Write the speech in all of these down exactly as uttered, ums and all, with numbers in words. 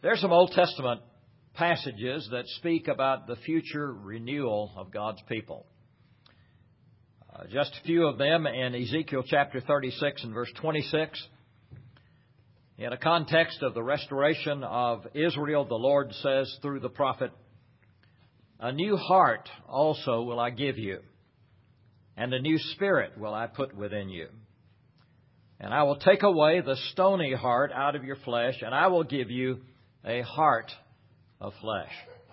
There's some Old Testament passages that speak about the future renewal of God's people. Uh, just a few of them in Ezekiel chapter thirty-six and verse twenty-six. In a context of the restoration of Israel, the Lord says through the prophet, "A new heart also will I give you, and a new spirit will I put within you. And I will take away the stony heart out of your flesh, and I will give you a heart of flesh."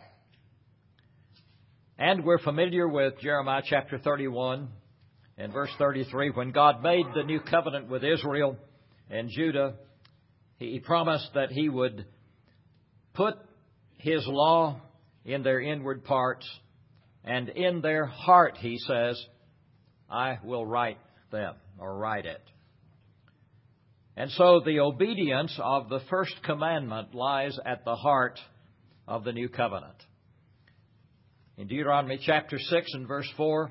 And we're familiar with Jeremiah chapter thirty-one and verse thirty-three. When God made the new covenant with Israel and Judah, He promised that He would put His law in their inward parts, and in their heart, He says, I will write them, or write it. And so the obedience of the first commandment lies at the heart of the new covenant. In Deuteronomy chapter six and verse four,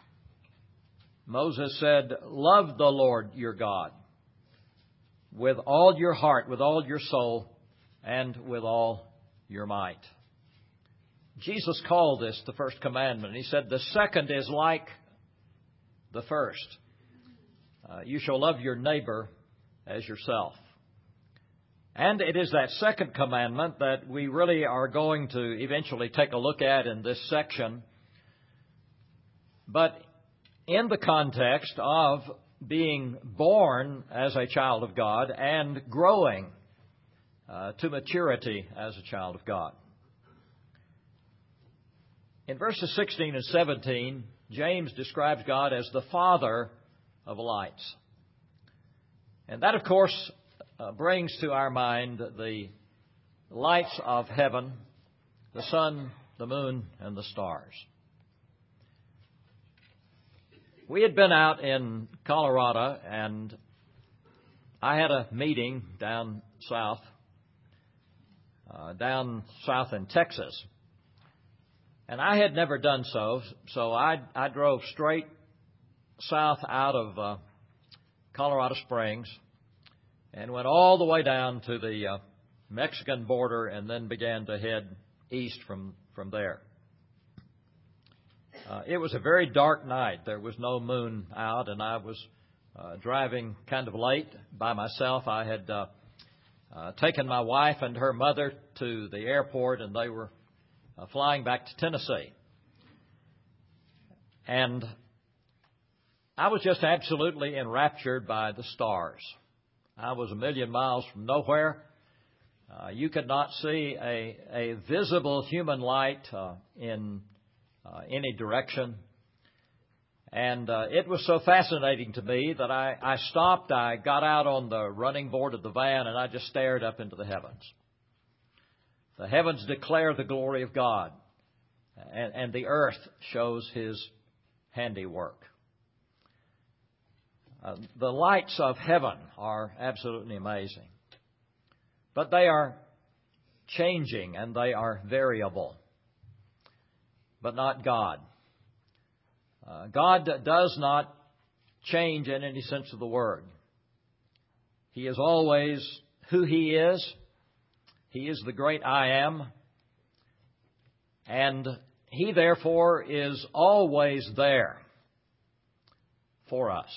Moses said, "Love the Lord your God with all your heart, with all your soul, and with all your might." Jesus called this the first commandment. He said, the second is like the first. Uh, you shall love your neighbor as yourself. And it is that second commandment that we really are going to eventually take a look at in this section. But in the context of being born as a child of God and growing uh, to maturity as a child of God. In verses sixteen and seventeen, James describes God as the Father of lights. And that, of course, uh, brings to our mind the lights of heaven, the sun, the moon, and the stars. We had been out in Colorado, and I had a meeting down south, uh, down south in Texas. And I had never done so, so I, I drove straight south out of uh, Colorado Springs and went all the way down to the uh, Mexican border and then began to head east from, from there. Uh, it was a very dark night. There was no moon out, and I was uh, driving kind of late by myself. I had uh, uh, taken my wife and her mother to the airport, and they were uh, flying back to Tennessee. And I was just absolutely enraptured by the stars. I was a million miles from nowhere. Uh, you could not see a, a visible human light uh, in uh, any direction. And uh, it was so fascinating to me that I, I stopped, I got out on the running board of the van, and I just stared up into the heavens. The heavens declare the glory of God, and, and the earth shows His handiwork. Uh, the lights of heaven are absolutely amazing. But they are changing and they are variable. But not God. Uh, God does not change in any sense of the word. He is always who He is. He is the great I Am. And He therefore is always there for us.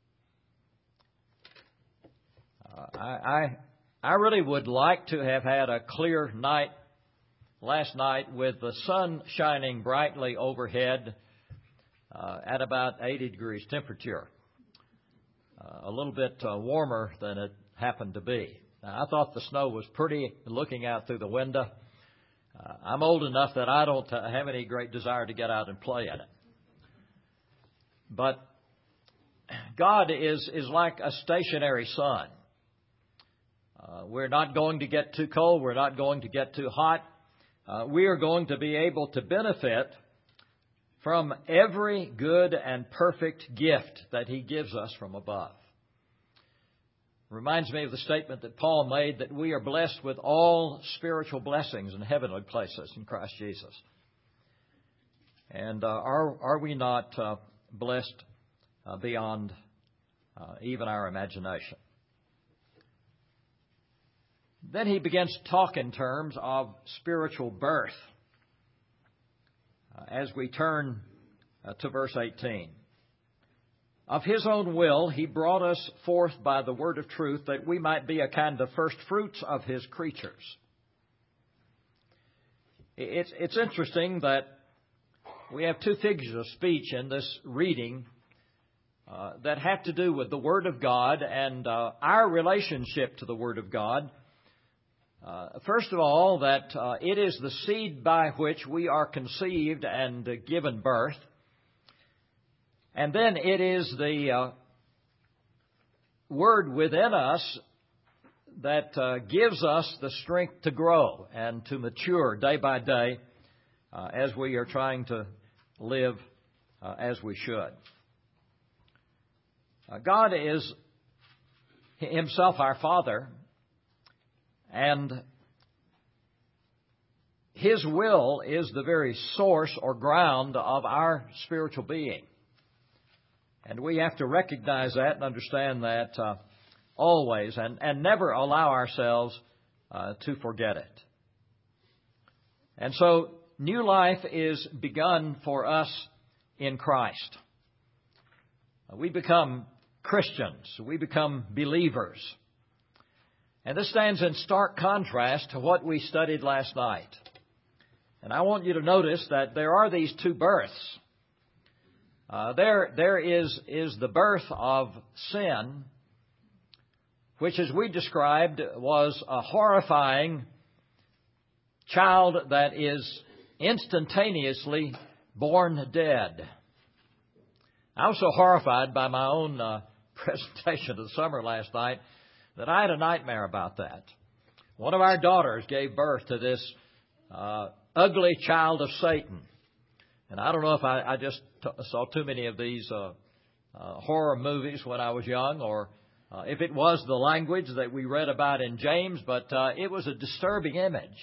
Uh, I, I I really would like to have had a clear night last night with the sun shining brightly overhead uh, at about eighty degrees temperature, uh, a little bit uh, warmer than it happened to be. Now, I thought the snow was pretty looking out through the window. Uh, I'm old enough that I don't uh, have any great desire to get out and play in it. But God is, is like a stationary sun. Uh, we're not going to get too cold. We're not going to get too hot. Uh, we are going to be able to benefit from every good and perfect gift that He gives us from above. Reminds me of the statement that Paul made that we are blessed with all spiritual blessings in heavenly places in Christ Jesus. And uh, are are we not uh, blessed uh, beyond uh, even our imagination? Then he begins to talk in terms of spiritual birth uh, as we turn uh, to verse eighteen. Of His own will He brought us forth by the word of truth, that we might be a kind of first fruits of His creatures. It's, it's interesting that we have two figures of speech in this reading uh, that have to do with the Word of God and uh, our relationship to the Word of God. Uh, first of all, that uh, it is the seed by which we are conceived and uh, given birth. And then it is the uh, Word within us that uh, gives us the strength to grow and to mature day by day uh, as we are trying to live uh, as we should. Uh, God is Himself our Father, and His will is the very source or ground of our spiritual being. And we have to recognize that and understand that uh, always, and, and never allow ourselves uh, to forget it. And so, new life is begun for us in Christ. We become Christians. We become believers. And this stands in stark contrast to what we studied last night. And I want you to notice that there are these two births. Uh, there, there is, is the birth of sin, which, as we described, was a horrifying child that is instantaneously born dead. I was so horrified by my own uh, presentation of the summer last night that I had a nightmare about that. One of our daughters gave birth to this uh, ugly child of Satan. And I don't know if I, I just t- saw too many of these uh, uh, horror movies when I was young, or uh, if it was the language that we read about in James, but uh, it was a disturbing image.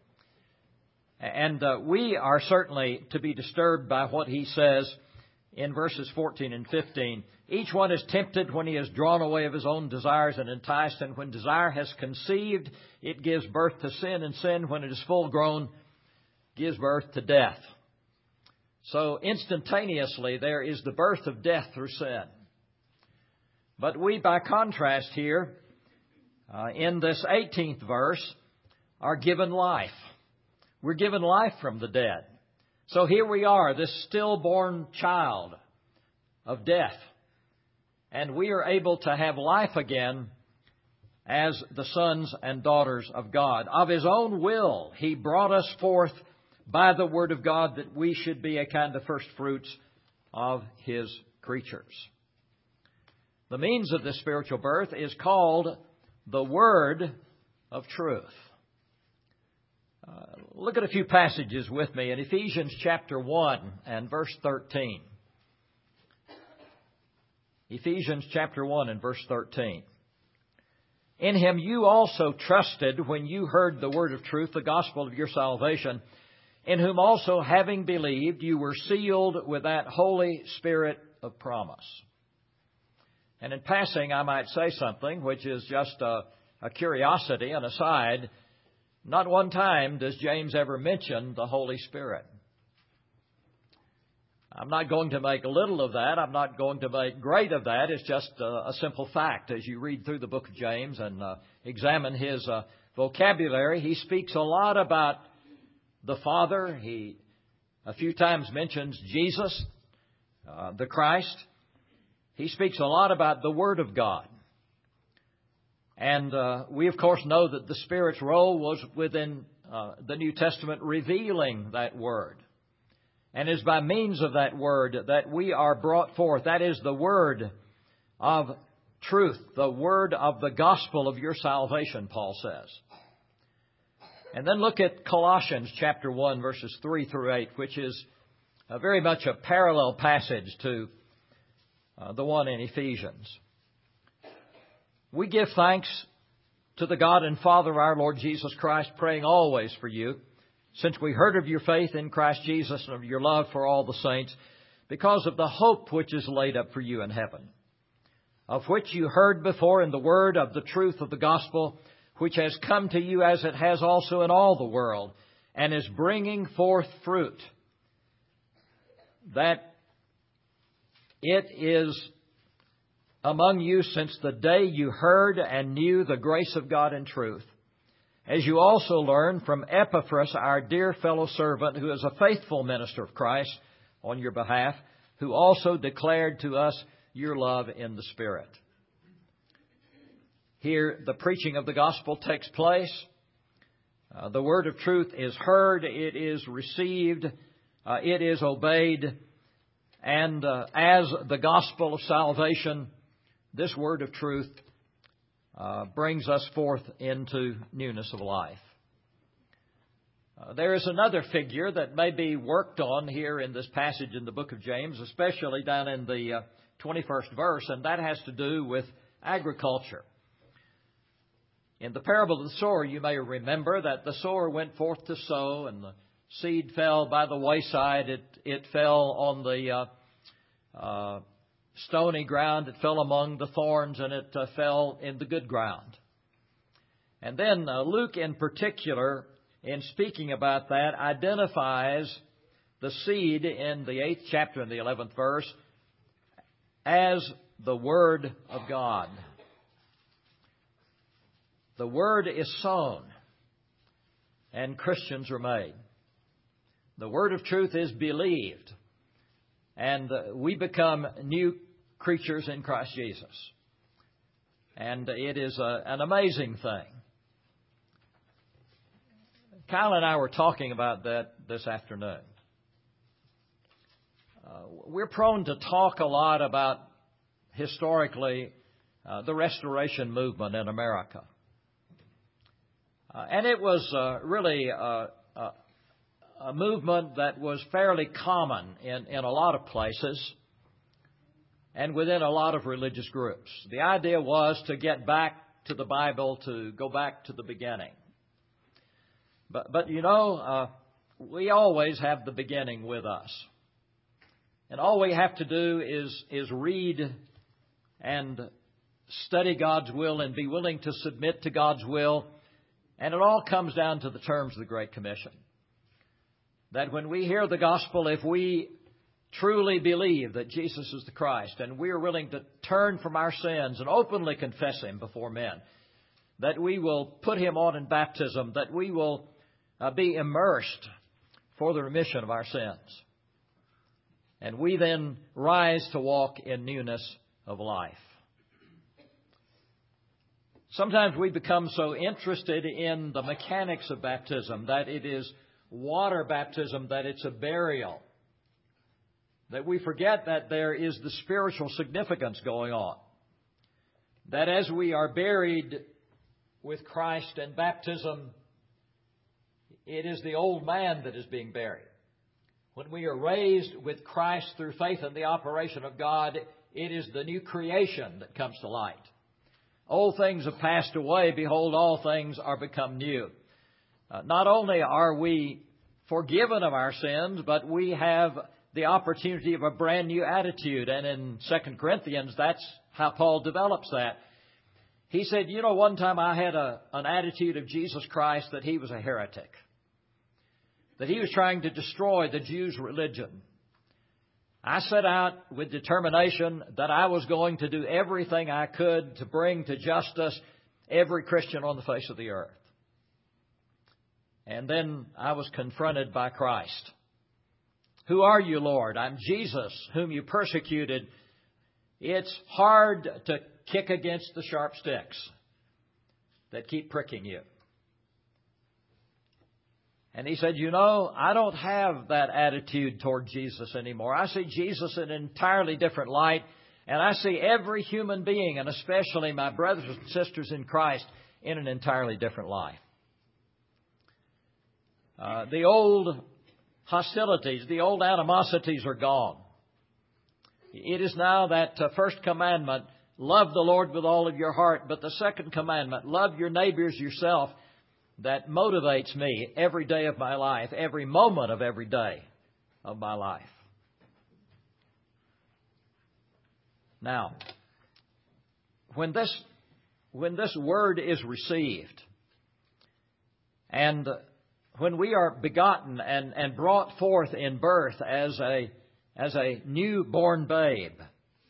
And uh, we are certainly to be disturbed by what he says in verses fourteen and fifteen. Each one is tempted when he is drawn away of his own desires and enticed, and when desire has conceived, it gives birth to sin, and sin, when it is full grown, gives birth to death. So instantaneously there is the birth of death through sin. But we, by contrast here, uh, in this eighteenth verse, are given life. We're given life from the dead. So here we are, this stillborn child of death. And we are able to have life again as the sons and daughters of God. Of His own will, He brought us forth by the Word of God, that we should be a kind of first fruits of His creatures. The means of this spiritual birth is called the Word of Truth. Uh, look at a few passages with me in Ephesians chapter one and verse thirteen. Ephesians chapter one and verse thirteen. In Him you also trusted when you heard the word of truth, the gospel of your salvation, in whom also, having believed, you were sealed with that Holy Spirit of promise. And in passing, I might say something which is just a, a curiosity, an aside. Not one time does James ever mention the Holy Spirit. I'm not going to make little of that. I'm not going to make great of that. It's just a, a simple fact. As you read through the book of James and uh, examine his uh, vocabulary, he speaks a lot about the Father. He a few times mentions Jesus, uh, the Christ. He speaks a lot about the Word of God. And uh, we, of course, know that the Spirit's role was within uh, the New Testament revealing that Word. And it's by means of that Word that we are brought forth. That is the Word of truth, the Word of the gospel of your salvation, Paul says. And then look at Colossians chapter one, verses three through eight, which is uh, very much a parallel passage to uh, the one in Ephesians. We give thanks to the God and Father of our Lord Jesus Christ, praying always for you, since we heard of your faith in Christ Jesus and of your love for all the saints, because of the hope which is laid up for you in heaven, of which you heard before in the word of the truth of the gospel, which has come to you as it has also in all the world, and is bringing forth fruit, that it is among you since the day you heard and knew the grace of God in truth, as you also learned from Epaphras, our dear fellow servant, who is a faithful minister of Christ on your behalf, who also declared to us your love in the Spirit. Here, the preaching of the gospel takes place. Uh, the word of truth is heard, it is received, uh, it is obeyed, and uh, as the gospel of salvation, this word of truth uh, brings us forth into newness of life. Uh, there is another figure that may be worked on here in this passage in the book of James, especially down in the uh, twenty-first verse, and that has to do with agriculture. In the parable of the sower, you may remember that the sower went forth to sow, and the seed fell by the wayside. It, it fell on the uh, uh, stony ground. It fell among the thorns, and it uh, fell in the good ground. And then uh, Luke in particular, in speaking about that, identifies the seed in the eighth chapter and the eleventh verse as the Word of God. The Word is sown, and Christians are made. The Word of truth is believed, and uh, we become new creatures in Christ Jesus. And it is a, an amazing thing. Kyle and I were talking about that this afternoon. Uh, we're prone to talk a lot about, historically, uh, the Restoration movement in America. Uh, and it was uh, really uh, uh, a movement that was fairly common in, in a lot of places and within a lot of religious groups. The idea was to get back to the Bible, to go back to the beginning. But, but you know, uh, we always have the beginning with us. And all we have to do is, is read and study God's will and be willing to submit to God's will. And it all comes down to the terms of the Great Commission. That when we hear the gospel, if we truly believe that Jesus is the Christ and we are willing to turn from our sins and openly confess Him before men, that we will put Him on in baptism, that we will uh, be immersed for the remission of our sins. And we then rise to walk in newness of life. Sometimes we become so interested in the mechanics of baptism, that it is water baptism, that it's a burial, that we forget that there is the spiritual significance going on. That as we are buried with Christ in baptism, it is the old man that is being buried. When we are raised with Christ through faith in the operation of God, it is the new creation that comes to light. Old things have passed away. Behold, all things are become new. Uh, not only are we forgiven of our sins, but we have the opportunity of a brand new attitude. And in Second Corinthians, that's how Paul develops that. He said, you know, one time I had a, an attitude of Jesus Christ that He was a heretic, that He was trying to destroy the Jews' religion. I set out with determination that I was going to do everything I could to bring to justice every Christian on the face of the earth. And then I was confronted by Christ. Who are you, Lord? I'm Jesus, whom you persecuted. It's hard to kick against the sharp sticks that keep pricking you. And he said, you know, I don't have that attitude toward Jesus anymore. I see Jesus in an entirely different light. And I see every human being, and especially my brothers and sisters in Christ, in an entirely different light. Uh, the old hostilities, the old animosities are gone. It is now that uh, first commandment, love the Lord with all of your heart. But the second commandment, love your neighbors yourself, that motivates me every day of my life, every moment of every day of my life. Now, when this, when this word is received, And when we are begotten and, and brought forth in birth as a, as a newborn babe,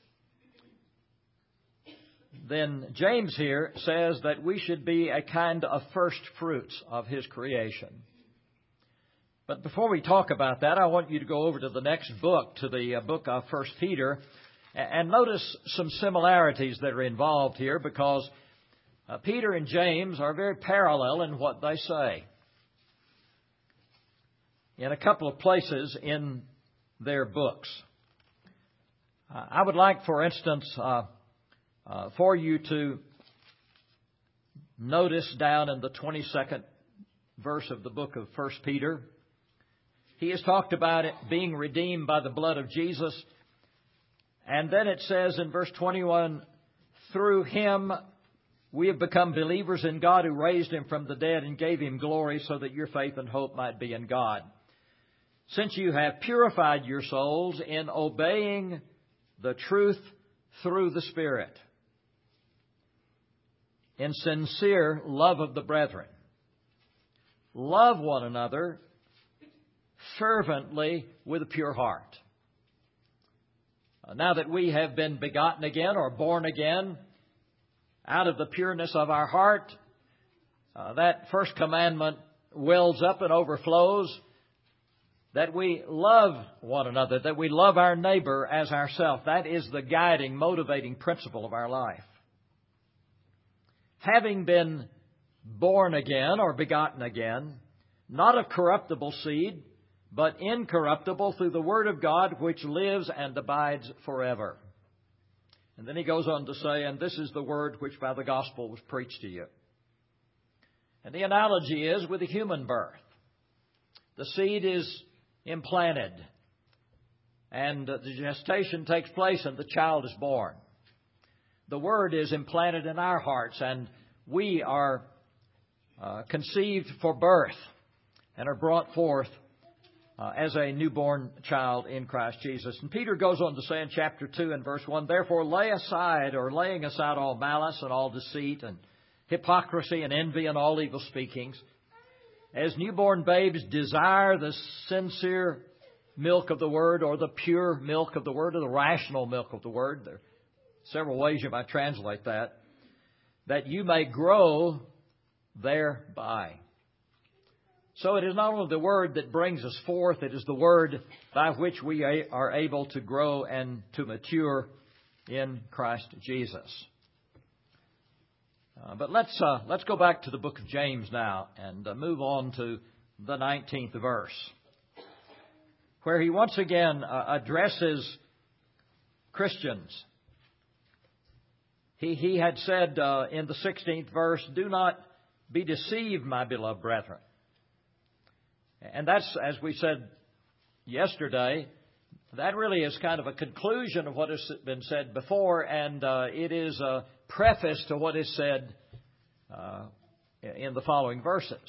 then James here says that we should be a kind of first fruits of His creation. But before we talk about that, I want you to go over to the next book, to the uh, book of First Peter, and notice some similarities that are involved here, because uh, Peter and James are very parallel in what they say. In a couple of places in their books. Uh, I would like, for instance, uh, Uh, for you to notice down in the twenty-second verse of the book of First Peter. He has talked about it being redeemed by the blood of Jesus. And then it says in verse twenty-one, through Him we have become believers in God, who raised Him from the dead and gave Him glory, so that your faith and hope might be in God. Since you have purified your souls in obeying the truth through the Spirit, in sincere love of the brethren. Love one another fervently with a pure heart. Now that we have been begotten again or born again out of the pureness of our heart, uh, that first commandment wells up and overflows, that we love one another, that we love our neighbor as ourselves. That is the guiding, motivating principle of our life. Having been born again or begotten again, not of corruptible seed, but incorruptible through the Word of God, which lives and abides forever. And then he goes on to say, and this is the word which by the gospel was preached to you. And the analogy is with a human birth. The seed is implanted, and the gestation takes place, and the child is born. The Word is implanted in our hearts, and we are uh, conceived for birth and are brought forth uh, as a newborn child in Christ Jesus. And Peter goes on to say in chapter two and verse one, therefore lay aside, or laying aside all malice and all deceit and hypocrisy and envy and all evil speakings, as newborn babes desire the sincere milk of the Word, or the pure milk of the Word, or the rational milk of the Word. There several ways you might translate that. That you may grow thereby. So it is not only the Word that brings us forth, it is the Word by which we are able to grow and to mature in Christ Jesus. Uh, but let's uh, let's go back to the book of James now and uh, move on to the nineteenth verse, where he once again uh, addresses Christians. He, he had said uh, in the sixteenth verse, do not be deceived, my beloved brethren. And that's, as we said yesterday, that really is kind of a conclusion of what has been said before, and uh, it is a preface to what is said uh, in the following verses.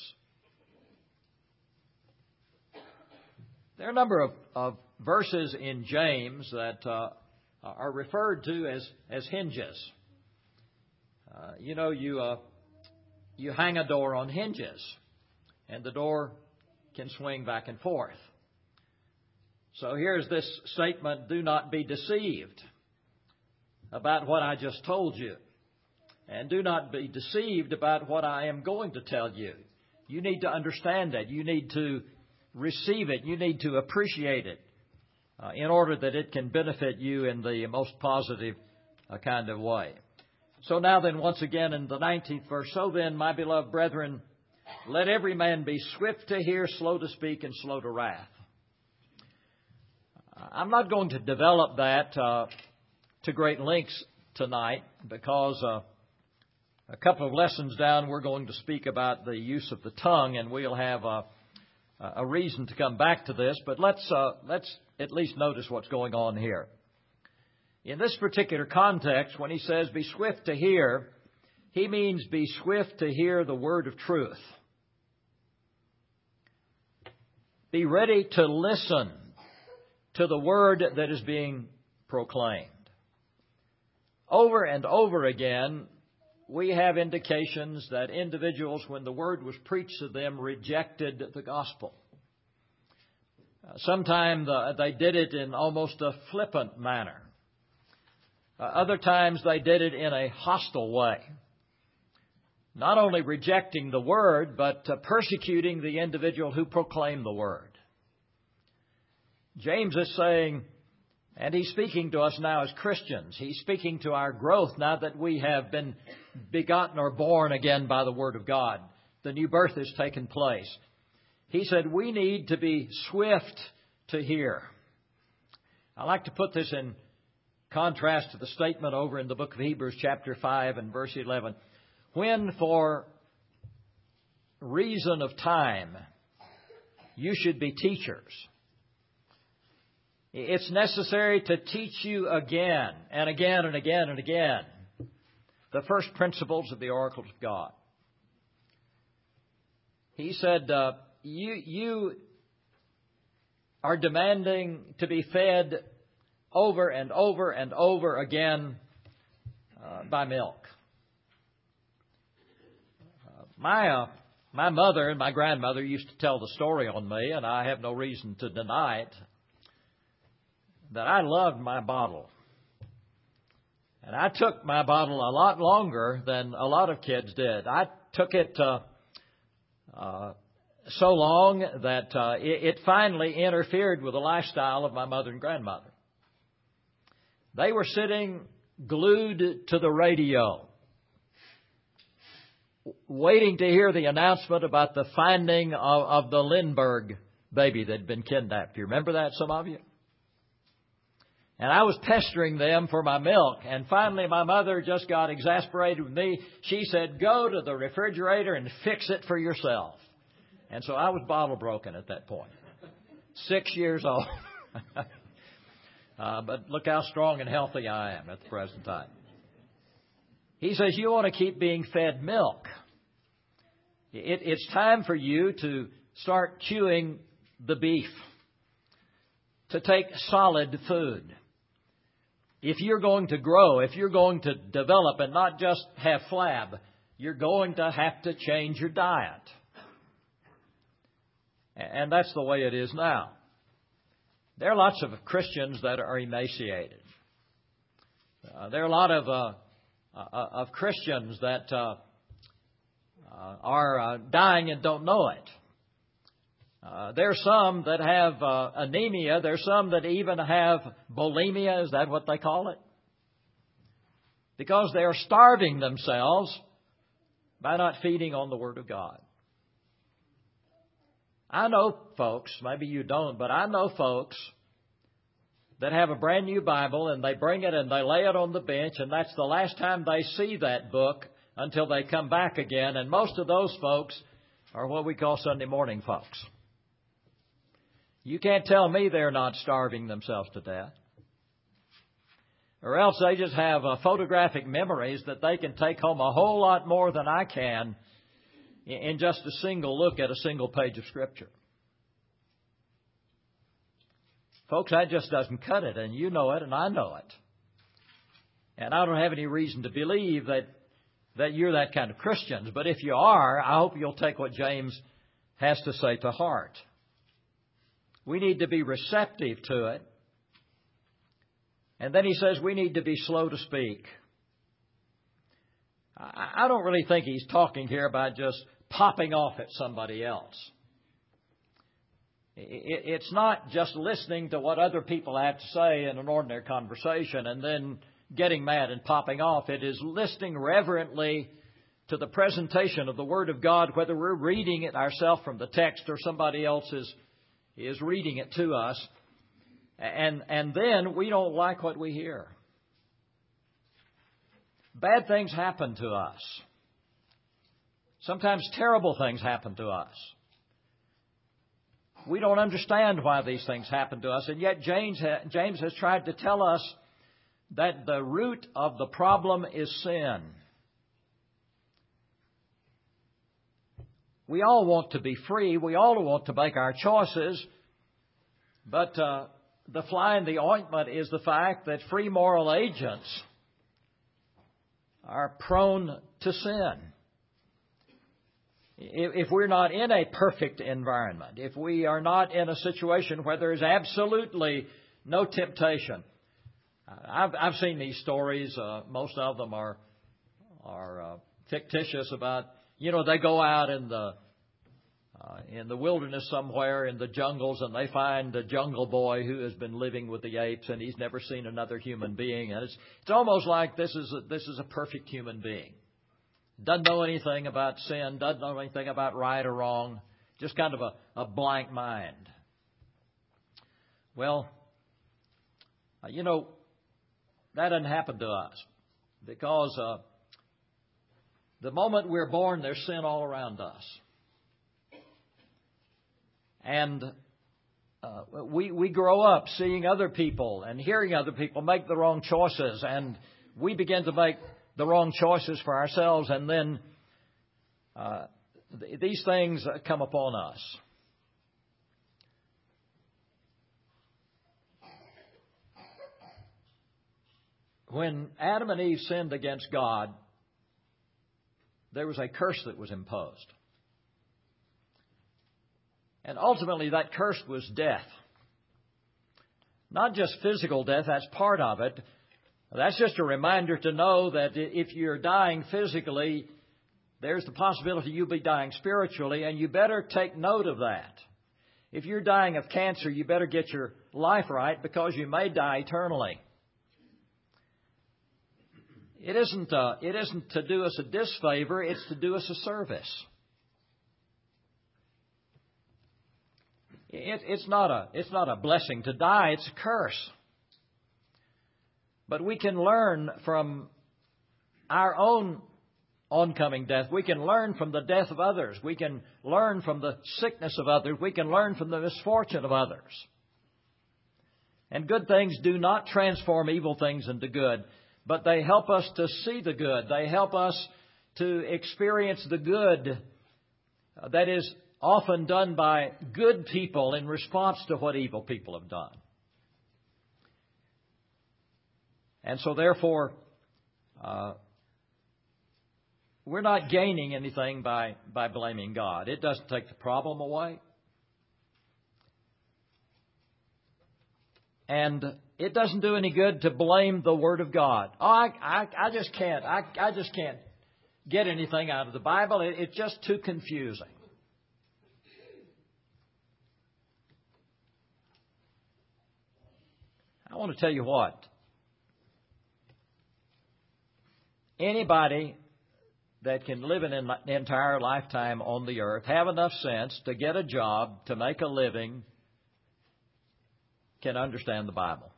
There are a number of, of verses in James that uh, are referred to as, as hinges. Uh, you know, you uh, you hang a door on hinges, and the door can swing back and forth. So here's this statement, do not be deceived about what I just told you. And do not be deceived about what I am going to tell you. You need to understand that. You need to receive it. You need to appreciate it uh, in order that it can benefit you in the most positive uh, kind of way. So now then, once again in the nineteenth verse, so then, my beloved brethren, let every man be swift to hear, slow to speak, and slow to wrath. I'm not going to develop that uh, to great lengths tonight, because uh, a couple of lessons down we're going to speak about the use of the tongue, and we'll have a, a reason to come back to this. But let's uh, let's at least notice what's going on here. In this particular context, when he says be swift to hear, he means be swift to hear the word of truth. Be ready to listen to the word that is being proclaimed. Over and over again, we have indications that individuals, when the Word was preached to them, rejected the gospel. Uh, sometimes uh, they did it in almost a flippant manner. Uh, other times they did it in a hostile way. Not only rejecting the Word, but uh, persecuting the individual who proclaimed the Word. James is saying, and he's speaking to us now as Christians. He's speaking to our growth now that we have been begotten or born again by the Word of God. The new birth has taken place. He said we need to be swift to hear. I like to put this in contrast to the statement over in the book of Hebrews chapter five and verse eleven. When for reason of time you should be teachers, it's necessary to teach you again and again and again and again the first principles of the oracles of God. He said, uh, you, you are demanding to be fed over and over and over again uh, by milk. Uh, my, uh, my mother and my grandmother used to tell the story on me, and I have no reason to deny it, that I loved my bottle. And I took my bottle a lot longer than a lot of kids did. I took it uh, uh, so long that uh, it, it finally interfered with the lifestyle of my mother and grandmother. They were sitting glued to the radio, waiting to hear the announcement about the finding of, of the Lindbergh baby that had been kidnapped. Do you remember that, some of you? And I was pestering them for my milk. And finally, my mother just got exasperated with me. She said, go to the refrigerator and fix it for yourself. And so I was bottle broken at that point. Six years old. uh, but look how strong and healthy I am at the present time. He says, you want to keep being fed milk. It, it's time for you to start chewing the beef, to take solid food. If you're going to grow, if you're going to develop and not just have flab, you're going to have to change your diet. And that's the way it is now. There are lots of Christians that are emaciated. Uh, there are a lot of uh, uh, of Christians that uh, uh, are uh, dying and don't know it. Uh, there are some that have uh, anemia. There are some that even have bulimia. Is that what they call it? Because they are starving themselves by not feeding on the Word of God. I know folks, maybe you don't, but I know folks that have a brand new Bible and they bring it and they lay it on the bench, and that's the last time they see that book until they come back again. And most of those folks are what we call Sunday morning folks. You can't tell me they're not starving themselves to death. Or else they just have uh, photographic memories that they can take home a whole lot more than I can in, in just a single look at a single page of Scripture. Folks, that just doesn't cut it, and you know it, and I know it. And I don't have any reason to believe that, that you're that kind of Christians. But if you are, I hope you'll take what James has to say to heart. We need to be receptive to it. And then he says we need to be slow to speak. I don't really think he's talking here about just popping off at somebody else. It's not just listening to what other people have to say in an ordinary conversation and then getting mad and popping off. It is listening reverently to the presentation of the Word of God, whether we're reading it ourselves from the text or somebody else is is reading it to us, and and then we don't like what we hear. Bad things happen to us. Sometimes terrible things happen to us. We don't understand why these things happen to us, and yet James ha- James has tried to tell us that the root of the problem is sin. We all want to be free. We all want to make our choices. But uh, the fly in the ointment is the fact that free moral agents are prone to sin. If we're not in a perfect environment, if we are not in a situation where there is absolutely no temptation. I've, I've seen these stories. Uh, most of them are are uh, fictitious about, you know, they go out in the uh, in the wilderness somewhere in the jungles and they find a jungle boy who has been living with the apes and he's never seen another human being, and it's it's almost like this is a, this is a perfect human being. Doesn't know anything about sin, doesn't know anything about right or wrong, just kind of a, a blank mind. Well, you know, that doesn't happen to us because uh, the moment we're born, there's sin all around us. And uh, we, we grow up seeing other people and hearing other people make the wrong choices, and we begin to make the wrong choices for ourselves, and then uh, th- these things come upon us. When Adam and Eve sinned against God, there was a curse that was imposed. And ultimately that curse was death. Not just physical death, that's part of it. That's just a reminder to know that if you're dying physically, there's the possibility you'll be dying spiritually, and you better take note of that. If you're dying of cancer, you better get your life right because you may die eternally. It isn't, uh, it isn't to do us a disfavor, it's to do us a service. It, it's not a, it's not a blessing to die, it's a curse. But we can learn from our own oncoming death. We can learn from the death of others. We can learn from the sickness of others. We can learn from the misfortune of others. And good things do not transform evil things into good, but they help us to see the good. They help us to experience the good that is often done by good people in response to what evil people have done. And so therefore, uh, we're not gaining anything by, by blaming God. It doesn't take the problem away. And it doesn't do any good to blame the Word of God. Oh, I, I, I just can't. I, I just can't get anything out of the Bible. It, it's just too confusing. I want to tell you what. Anybody that can live an entire lifetime on the earth, have enough sense to get a job, to make a living, can understand the Bible.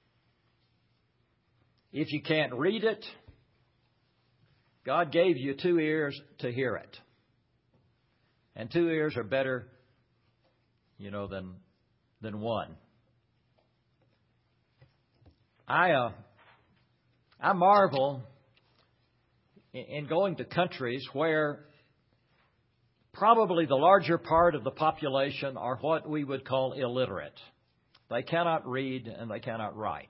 If you can't read it, God gave you two ears to hear it. And two ears are better, you know, than than one. I uh, I marvel in going to countries where probably the larger part of the population are what we would call illiterate. They cannot read and they cannot write.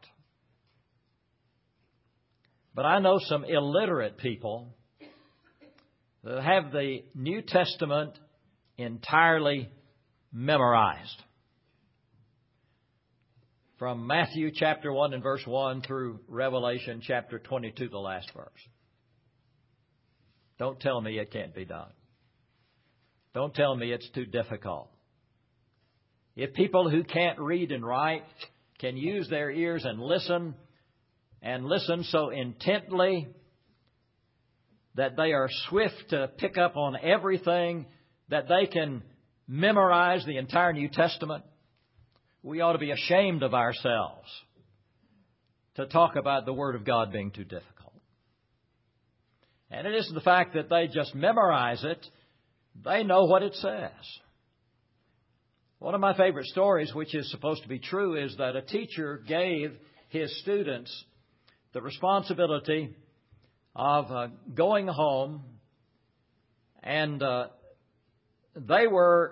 But I know some illiterate people that have the New Testament entirely memorized. From Matthew chapter one and verse one through Revelation chapter twenty-two, the last verse. Don't tell me it can't be done. Don't tell me it's too difficult. If people who can't read and write can use their ears and listen, and listen so intently that they are swift to pick up on everything, that they can memorize the entire New Testament, we ought to be ashamed of ourselves to talk about the Word of God being too difficult. And it isn't the fact that they just memorize it. They know what it says. One of my favorite stories, which is supposed to be true, is that a teacher gave his students the responsibility of uh, going home, and uh, they were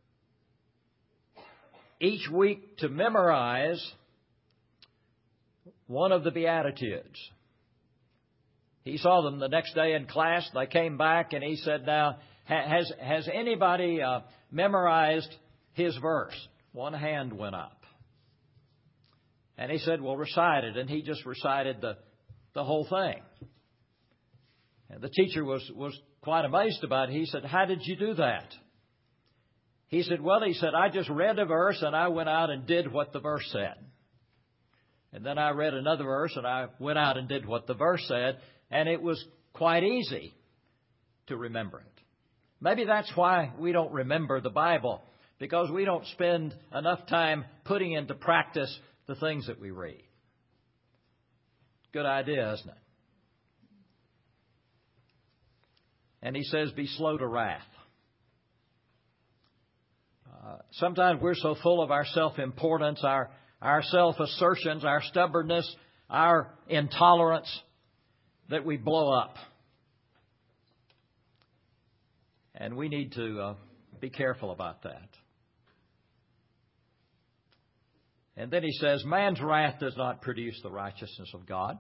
each week to memorize one of the Beatitudes. He saw them the next day in class. They came back, and he said, now, has, has anybody uh, memorized his verse? One hand went up. And he said, well, recite it. And he just recited the, the whole thing. And the teacher was, was quite amazed about it. He said, how did you do that? He said, well, he said, I just read a verse and I went out and did what the verse said. And then I read another verse and I went out and did what the verse said. And it was quite easy to remember it. Maybe that's why we don't remember the Bible, because we don't spend enough time putting into practice the things that we read. Good idea, isn't it? And he says, be slow to wrath. Uh, sometimes we're so full of our self-importance, our, our self-assertions, our stubbornness, our intolerance, that we blow up. And we need to uh, be careful about that. And then he says, man's wrath does not produce the righteousness of God.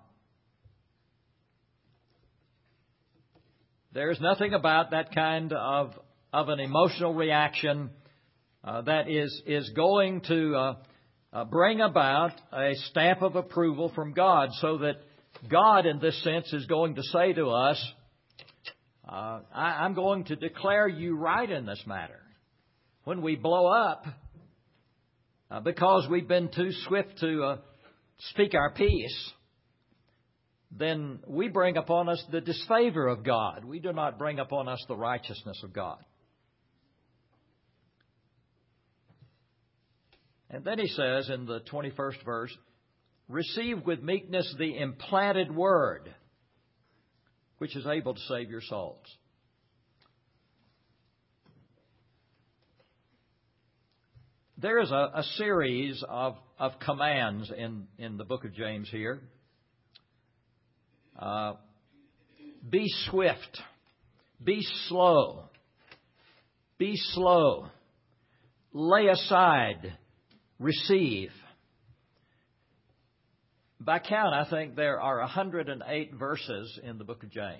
There's nothing about that kind of, of an emotional reaction uh, that is, is going to uh, uh, bring about a stamp of approval from God, so that God, in this sense, is going to say to us, uh, I, I'm going to declare you right in this matter. When we blow up, uh, because we've been too swift to uh, speak our piece, then we bring upon us the disfavor of God. We do not bring upon us the righteousness of God. And then he says in the twenty-first verse, receive with meekness the implanted word, which is able to save your souls. There is a, a series of, of commands in, in the book of James here. Uh, be swift. Be slow. Be slow. Lay aside. Receive. By count, I think there are one hundred eight verses in the book of James.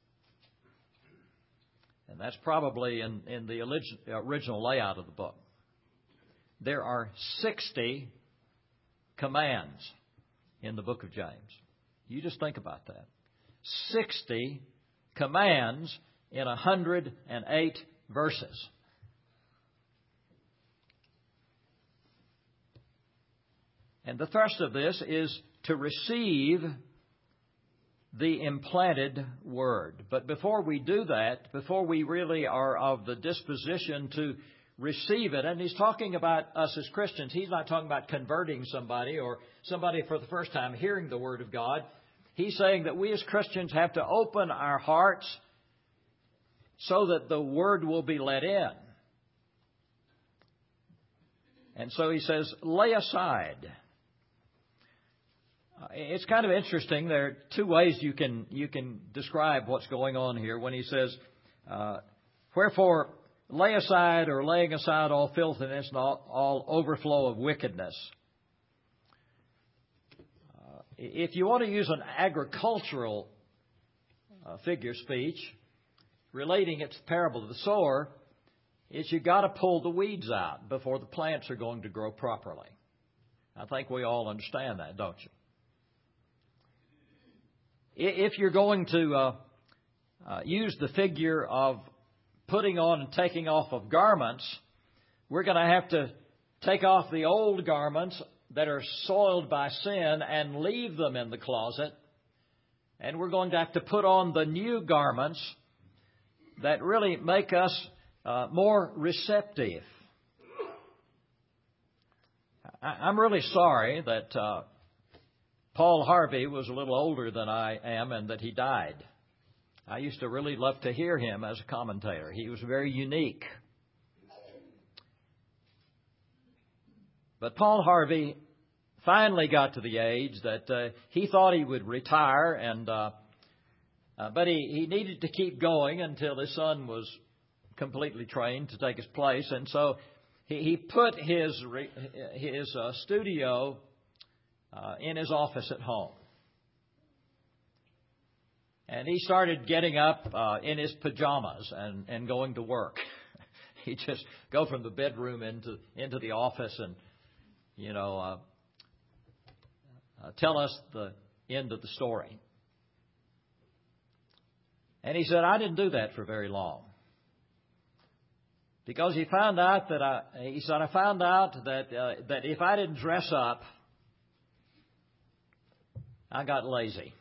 And that's probably in, in the original layout of the book. There are sixty commands in the book of James. You just think about that. sixty commands in one hundred eight verses. And the thrust of this is to receive the implanted word. But before we do that, before we really are of the disposition to receive it, and he's talking about us as Christians. He's not talking about converting somebody or somebody for the first time hearing the Word of God. He's saying that we as Christians have to open our hearts so that the Word will be let in. And so he says, lay aside. It's kind of interesting. There are two ways you can you can describe what's going on here when he says, uh, wherefore lay aside, or laying aside all filthiness and all, all overflow of wickedness. Uh, if you want to use an agricultural uh, figure speech, relating it to the parable of the sower, is you've got to pull the weeds out before the plants are going to grow properly. I think we all understand that, don't you? If you're going to uh, uh, use the figure of putting on and taking off of garments, we're going to have to take off the old garments that are soiled by sin and leave them in the closet. And we're going to have to put on the new garments that really make us uh, more receptive. I'm really sorry that uh, Paul Harvey was a little older than I am and that he died. I used to really love to hear him as a commentator. He was very unique. But Paul Harvey finally got to the age that uh, he thought he would retire, and uh, uh, but he, he needed to keep going until his son was completely trained to take his place. And so he, he put his, his uh, studio Uh, in his office at home. And he started getting up uh, in his pajamas and, and going to work. He'd just go from the bedroom into into the office and, you know, uh, uh, tell us the end of the story. And he said, I didn't do that for very long. Because he found out that I, he said, I found out that uh, that if I didn't dress up, I got lazy.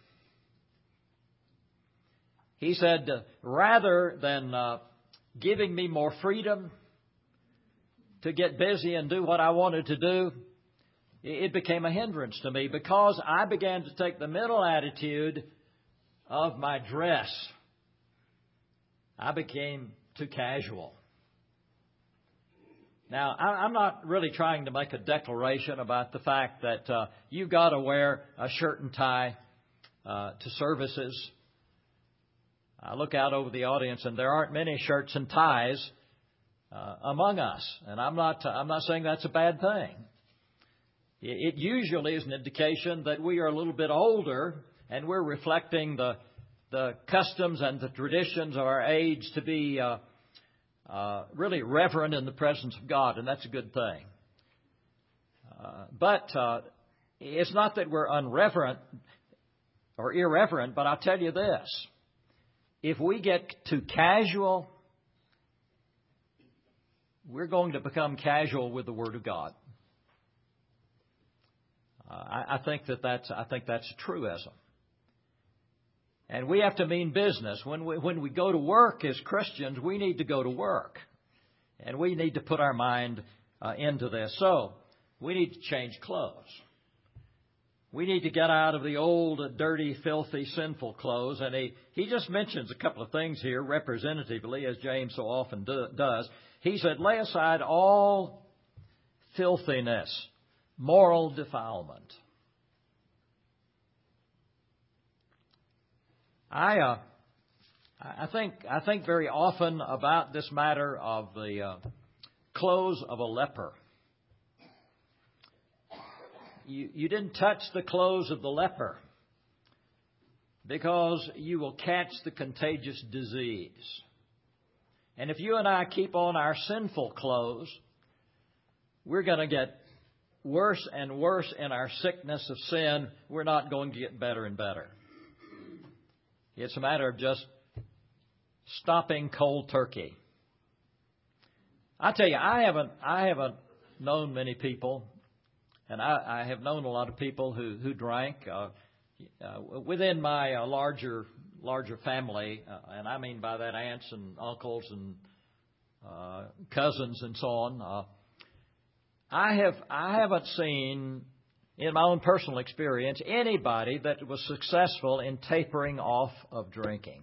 He said, uh, rather than uh, giving me more freedom to get busy and do what I wanted to do, it became a hindrance to me because I began to take the mental attitude of my dress. I became too casual. Now, I'm not really trying to make a declaration about the fact that uh, you've got to wear a shirt and tie uh, to services. I look out over the audience, and there aren't many shirts and ties uh, among us. And I'm not I'm not saying that's a bad thing. It usually is an indication that we are a little bit older, and we're reflecting the the customs and the traditions of our age to be uh, uh, really reverent in the presence of God, and that's a good thing. Uh, but uh, it's not that we're unreverent or irreverent, but I'll tell you this. If we get too casual, we're going to become casual with the Word of God. Uh, I, I think that that's I think that's a truism. And we have to mean business. When we, when we go to work as Christians, we need to go to work. And we need to put our mind uh, into this. So, we need to change clothes. We need to get out of the old, dirty, filthy, sinful clothes. And he, he just mentions a couple of things here representatively, as James so often do, does. He said, lay aside all filthiness, moral defilement. I uh, I think I think very often about this matter of the uh, clothes of a leper. You you didn't touch the clothes of the leper because you will catch the contagious disease. And if you and I keep on our sinful clothes, we're going to get worse and worse in our sickness of sin. We're not going to get better and better. It's a matter of just stopping cold turkey. I tell you, I haven't I haven't known many people, and I, I have known a lot of people who who drank uh, uh, within my uh, larger larger family, uh, and I mean by that aunts and uncles and uh, cousins and so on. Uh, I have I haven't seen, in my own personal experience, anybody that was successful in tapering off of drinking.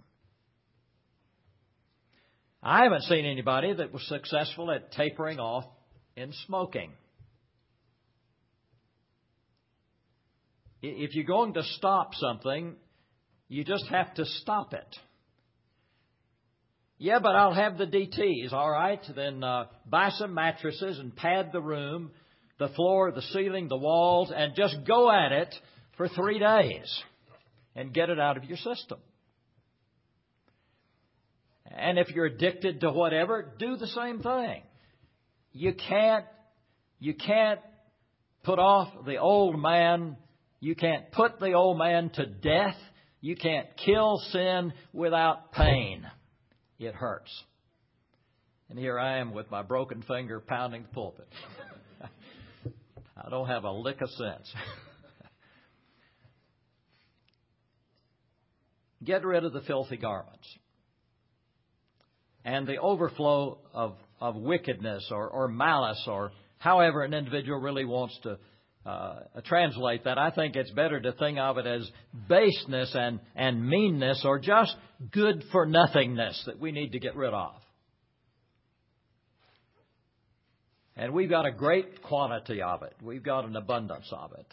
I haven't seen anybody that was successful at tapering off in smoking. If you're going to stop something, you just have to stop it. Yeah, but I'll have the D Ts, all right? Then uh, buy some mattresses and pad the room, the floor, the ceiling, the walls, and just go at it for three days and get it out of your system. And if you're addicted to whatever, do the same thing. You can't, you can't put off the old man. You can't put the old man to death. You can't kill sin without pain. It hurts. And here I am with my broken finger pounding the pulpit. I don't have a lick of sense. Get rid of the filthy garments. And the overflow of, of wickedness or, or malice or however an individual really wants to uh, translate that. I think it's better to think of it as baseness and, and meanness or just good for nothingness that we need to get rid of. And we've got a great quantity of it. We've got an abundance of it.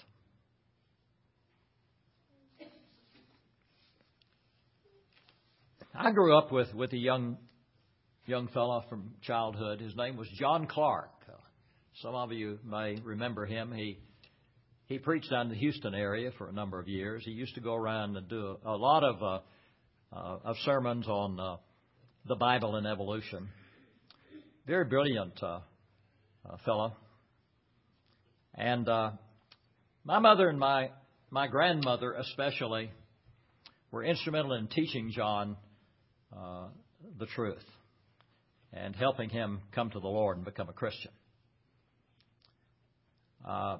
I grew up with, with a young young fellow from childhood. His name was John Clark. Some of you may remember him. He he preached down in the Houston area for a number of years. He used to go around and do a, a lot of uh, uh, of sermons on uh, the Bible and evolution. Very brilliant uh, uh, fellow. And uh, my mother and my, my grandmother especially were instrumental in teaching John uh, the truth and helping him come to the Lord and become a Christian. Uh,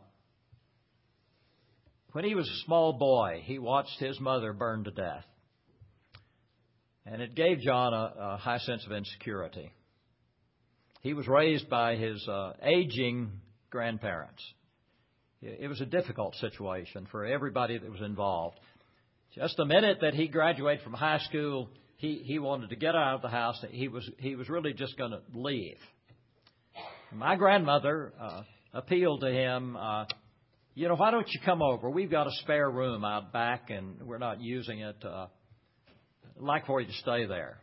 when he was a small boy, he watched his mother burn to death. And it gave John a, a high sense of insecurity. He was raised by his uh, aging grandparents. It was a difficult situation for everybody that was involved. Just the minute that he graduated from high school, he, he wanted to get out of the house. He was he was really just going to leave. My grandmother uh, appealed to him, uh, you know, why don't you come over? We've got a spare room out back, and we're not using it. Uh, I'd like for you to stay there.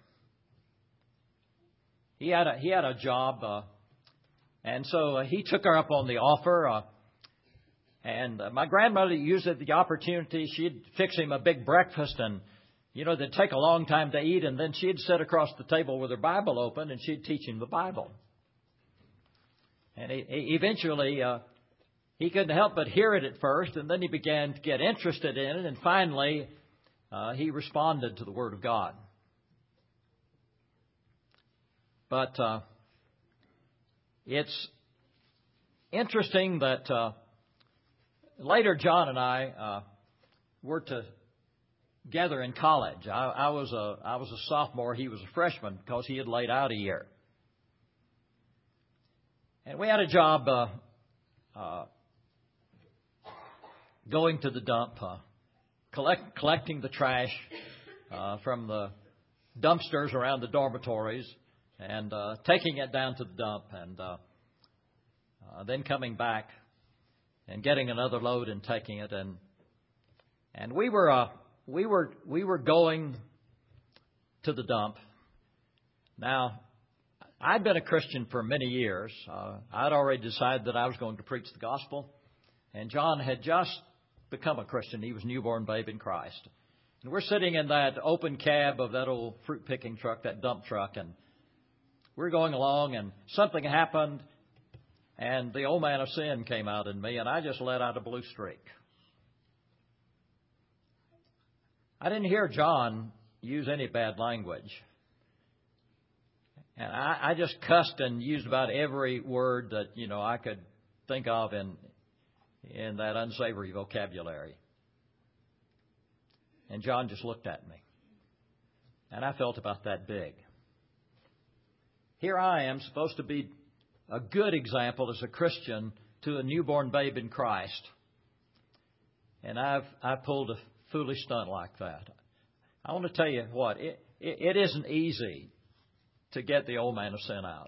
He had a, he had a job, uh, and so uh, he took her up on the offer. Uh, and uh, my grandmother used it the opportunity. She'd fix him a big breakfast, and you know, they'd take a long time to eat, and then she'd sit across the table with her Bible open, and she'd teach him the Bible. And he, he eventually, uh, he couldn't help but hear it at first, and then he began to get interested in it, and finally, uh, he responded to the Word of God. But uh, it's interesting that uh, later John and I uh, were together in college. I, I was a I was a sophomore; he was a freshman because he had laid out a year. And we had a job uh, uh, going to the dump, uh, collect, collecting the trash uh, from the dumpsters around the dormitories, and uh, taking it down to the dump, and uh, uh, then coming back and getting another load and taking it, and and we were uh, we were we were going to the dump. Now, I'd been a Christian for many years. Uh, I'd already decided that I was going to preach the gospel, and John had just become a Christian. He was a newborn babe in Christ, and we're sitting in that open cab of that old fruit picking truck, that dump truck, and we're going along, and something happened, and the old man of sin came out in me, and I just let out a blue streak. I didn't hear John use any bad language. And I, I just cussed and used about every word that, you know, I could think of in in that unsavory vocabulary. And John just looked at me. And I felt about that big. Here I am, supposed to be a good example as a Christian to a newborn babe in Christ. And I've I pulled a foolish stunt like that. I want to tell you what, it, it, it isn't easy to get the old man of sin out.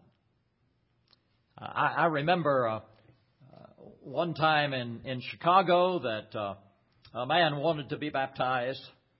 I, I remember uh, uh, one time in, in Chicago that uh, a man wanted to be baptized.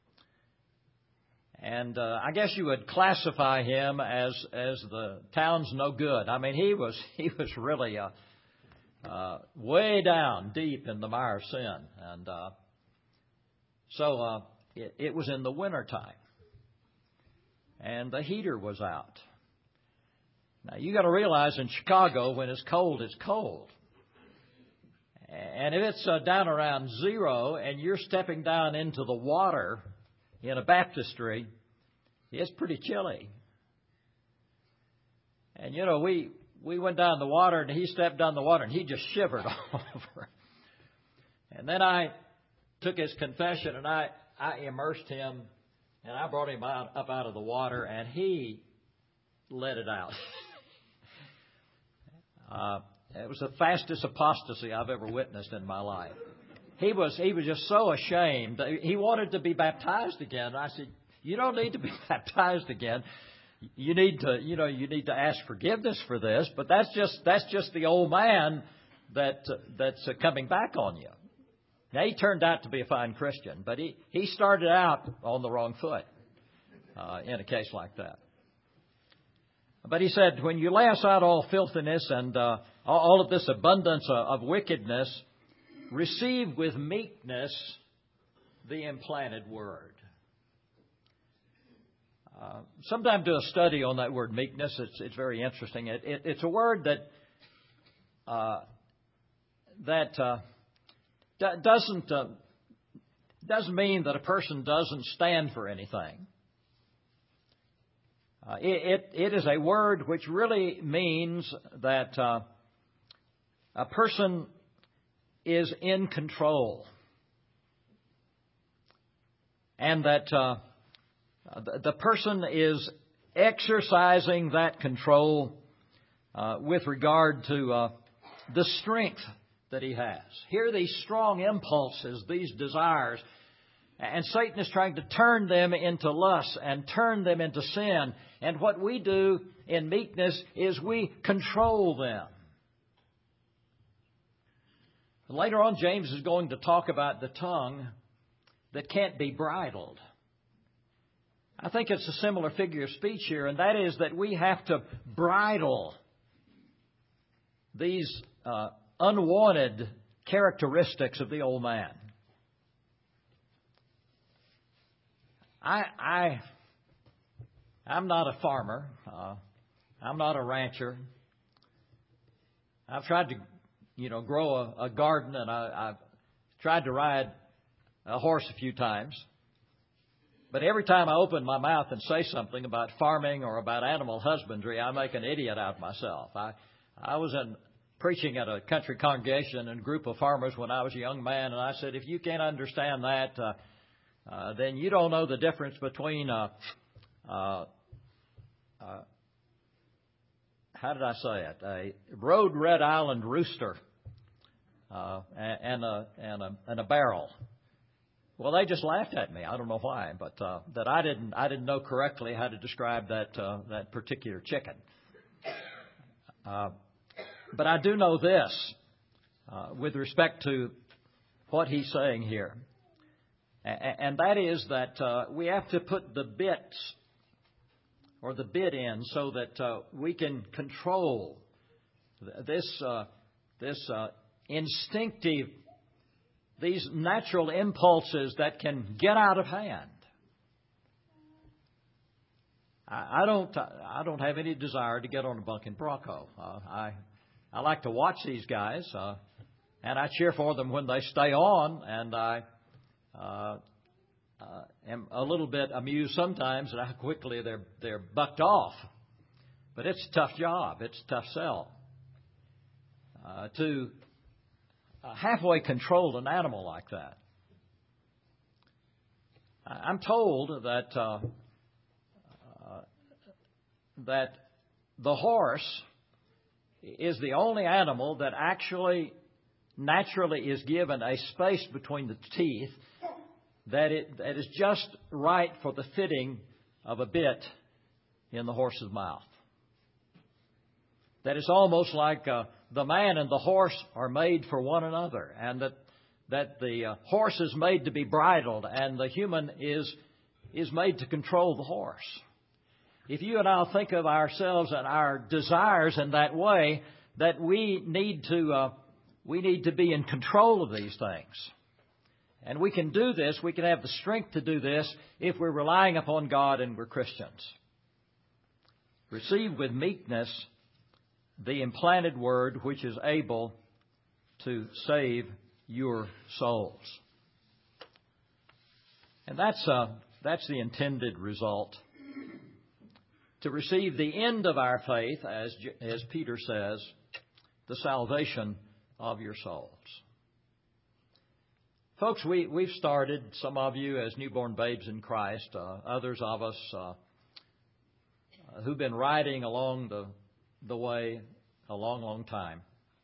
And uh, I guess you would classify him as as the town's no good. I mean, he was he was really uh, uh, way down deep in the mire of sin. And uh, so uh, it, it was in the wintertime. And the heater was out. Now, you got to realize in Chicago, when it's cold, it's cold. And if it's uh, down around zero and you're stepping down into the water in a baptistry, it's pretty chilly. And, you know, we, we went down the water, and he stepped down the water, and he just shivered all over. And then I took his confession, and I, I immersed him, and I brought him out, up out of the water, and he let it out. Uh, it was the fastest apostasy I've ever witnessed in my life. He was he was just so ashamed. He wanted to be baptized again. I said, "You don't need to be baptized again. You need to, you know, you need to ask forgiveness for this." But that's just that's just the old man that uh, that's uh, coming back on you. Now, he turned out to be a fine Christian, but he he started out on the wrong foot uh, in a case like that. But he said, when you lay aside all filthiness and uh, all of this abundance of wickedness, receive with meekness the implanted word. uh, sometime do a study on that word meekness. It's it's very interesting. It, it, it's a word that uh, that uh, d- doesn't uh, doesn't mean that a person doesn't stand for anything. Uh, it, it it is a word which really means that uh, a person is in control, and that uh, the, the person is exercising that control uh, with regard to uh, the strength that he has. Here are these strong impulses, these desires, and Satan is trying to turn them into lust and turn them into sin. And what we do in meekness is we control them. Later on, James is going to talk about the tongue that can't be bridled. I think it's a similar figure of speech here, and that is that we have to bridle these uh, unwanted characteristics of the old man. I, I, I'm not a farmer. Uh, I'm not a rancher. I've tried to, you know, grow a, a garden, and I, I've tried to ride a horse a few times. But every time I open my mouth and say something about farming or about animal husbandry, I make an idiot out of myself. I, I was in preaching at a country congregation and a group of farmers when I was a young man, and I said, if you can't understand that, uh, uh, then you don't know the difference between uh, uh, uh, how did I say it? A Rhode Red Island rooster uh, and a and a and a barrel. Well, they just laughed at me. I don't know why, but uh, that I didn't I didn't know correctly how to describe that uh, that particular chicken. Uh, but I do know this uh, with respect to what he's saying here, and, and that is that uh, we have to put the bits or the bit in so that uh, we can control this uh, this uh, instinctive, these natural impulses that can get out of hand. I, I don't I don't have any desire to get on a bunking bronco. Uh, I I like to watch these guys, uh, and I cheer for them when they stay on, and I uh, uh, am a little bit amused sometimes at how quickly they're they're bucked off. But it's a tough job. It's a tough sell. Uh, to uh, halfway control an animal like that. I'm told that uh, uh, that the horse is the only animal that actually naturally is given a space between the teeth that it that is just right for the fitting of a bit in the horse's mouth. That it's almost like uh, the man and the horse are made for one another, and that that the uh, horse is made to be bridled, and the human is is made to control the horse. If you and I think of ourselves and our desires in that way, that we need to uh, we need to be in control of these things, and we can do this. We can have the strength to do this if we're relying upon God and we're Christians. Receive with meekness the implanted word which is able to save your souls. And that's uh, that's the intended result. To receive the end of our faith, as as Peter says, the salvation of your souls. Folks, we, we've started, some of you as newborn babes in Christ, uh, others of us uh, who've been riding along the the way a long, long time,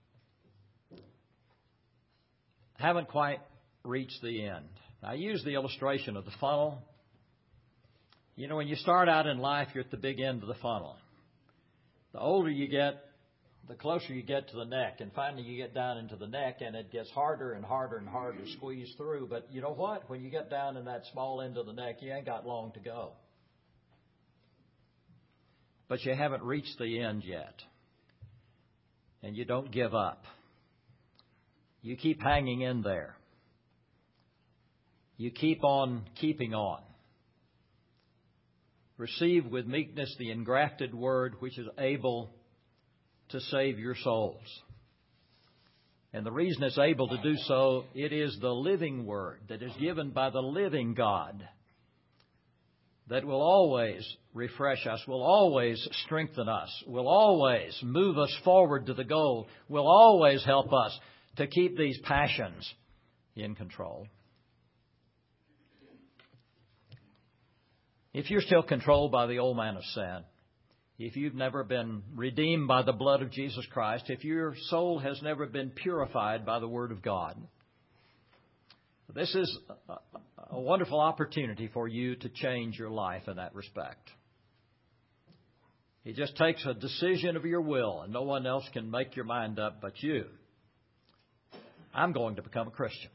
haven't quite reached the end. I use the illustration of the funnel. You know, when you start out in life, you're at the big end of the funnel. The older you get, the closer you get to the neck, and finally you get down into the neck, and it gets harder and harder and harder to squeeze through. But you know what? When you get down in that small end of the neck, you ain't got long to go. But you haven't reached the end yet. And you don't give up. You keep hanging in there. You keep on keeping on. receive with meekness the engrafted word which is able to save your souls. And the reason it's able to do so, it is the living word that is given by the living God that will always refresh us, will always strengthen us, will always move us forward to the goal, will always help us to keep these passions in control. If you're still controlled by the old man of sin, if you've never been redeemed by the blood of Jesus Christ, if your soul has never been purified by the Word of God, this is a, a wonderful opportunity for you to change your life in that respect. It just takes a decision of your will, and no one else can make your mind up but you. I'm going to become a Christian.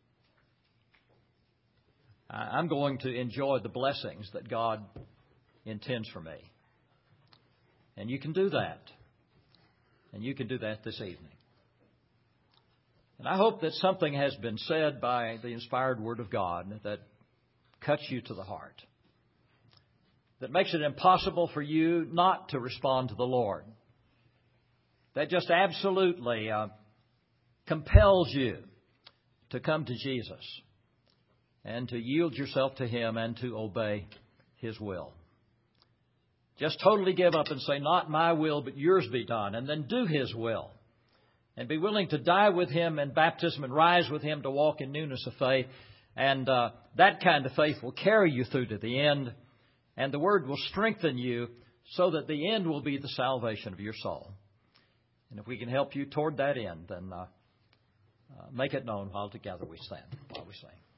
I'm going to enjoy the blessings that God intends for me. And you can do that. And you can do that this evening. And I hope that something has been said by the inspired Word of God that cuts you to the heart, that makes it impossible for you not to respond to the Lord, that just absolutely uh, compels you to come to Jesus and to yield yourself to Him and to obey His will. Just totally give up and say, not my will, but yours be done, and then do His will. And be willing to die with Him in baptism and rise with Him to walk in newness of faith. And uh, that kind of faith will carry you through to the end, and the Word will strengthen you so that the end will be the salvation of your soul. And if we can help you toward that end, then uh, uh, make it known while together we stand, while we sing.